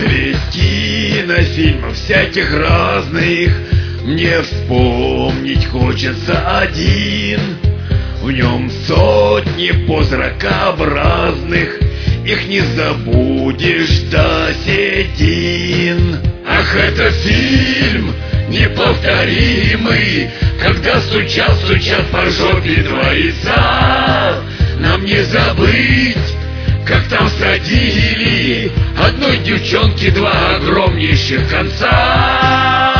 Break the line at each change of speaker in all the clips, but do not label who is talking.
Средь кинофильмов всяких разных мне вспомнить хочется один. В нем сотни позракообразных, их не забудешь до седин. Ах, это фильм неповторимый, когда стучат по жопе два яйца. Нам не забыть, как там садили одной девчонке два огромнейших конца.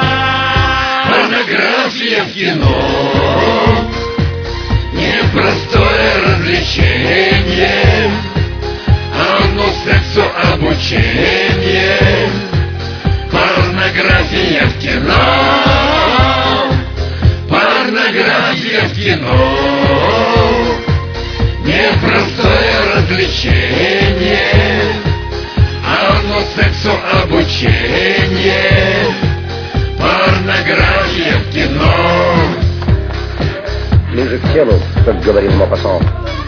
Порнография в кино — непростое развлечение, оно сексу обучение. Порнография в кино, порнография в кино, непростое развлечение, оно сексу обучение. Порнография в кино.
Ближе к телу, как говорил Мопассан.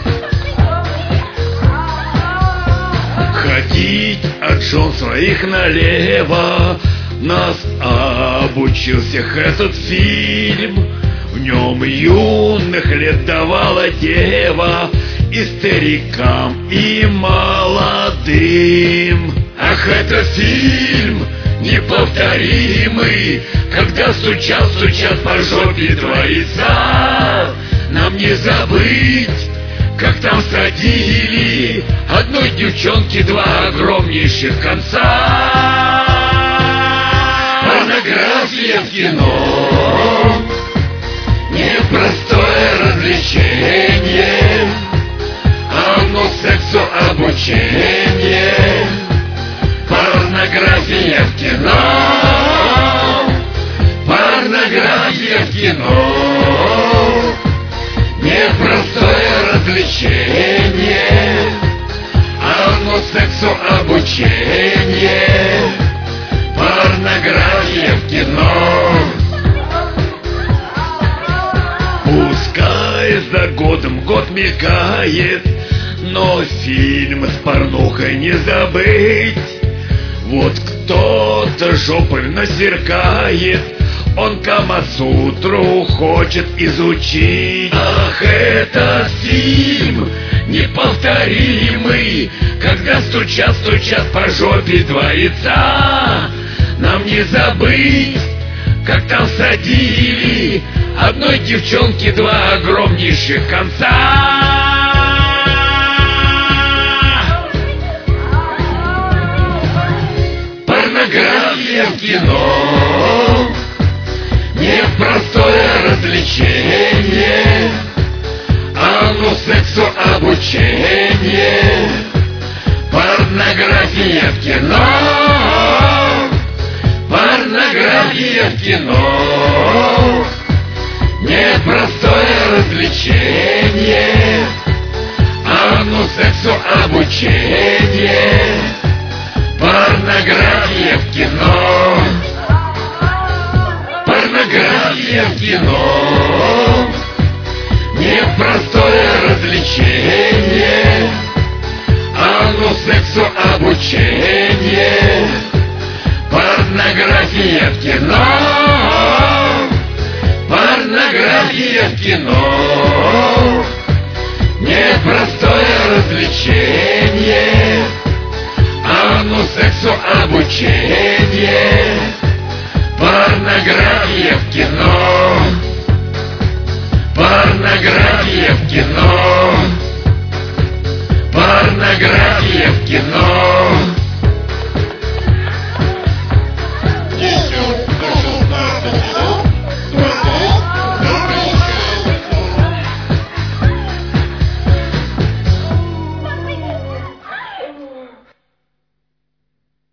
Ходить от жен своих налево нас обучил всех этот фильм. В нем юных лет давала дева и старикам, и молодым. Ах, это фильм неповторимый, когда стучат по жопе два яйца. Нам не забыть, как там садили одной девчонке два огромнейших конца. Порнография в кино — непростое развлечение, оно сексу обучение. Порнография в кино, порнография в кино, непростое развлечение, оно сексу обучение. Порнография в кино. Пускай за годом год мелькает, но фильм с порнухой не забыть. Вот кто-то жопой насеркает, он Камасутру хочет изучить. Ах, это фильм неповторимый, когда стучат по жопе два яйца. Нам не забыть, как там садили одной девчонке два огромнейших конца. Порнография в кино — непростое развлечение, оно сексу обучение. Порнография в кино, порнография в кино, непростое развлечение, оно сексу обучение. Порнография в кино, порнография в кино, непростое развлечение, оно сексу обучение. Порнография в кино, порнография в кино, непростое развлечение, оно сексу обучение. Порнография в кино, порнография в кино, порнография в кино.